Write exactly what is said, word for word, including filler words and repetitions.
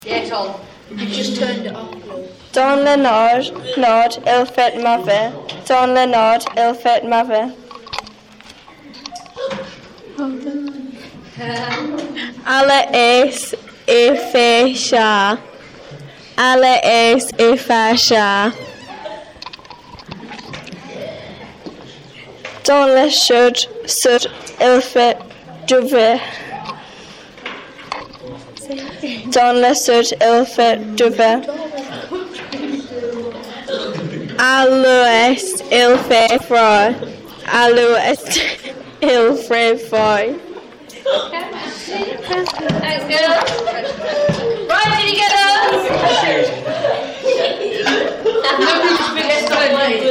Yeah, it's on. You've just turned it off. Don le nod, nod, ilfet mother. Don le nod, ilfet mother. Alla es ife sha. Alla es ife sha. Don le should, sud, ilfet duve. Don le sud, ilfet duve. Allo est il fait froid. Allo est il fait froid. Thanks, girls. Right, did you get us?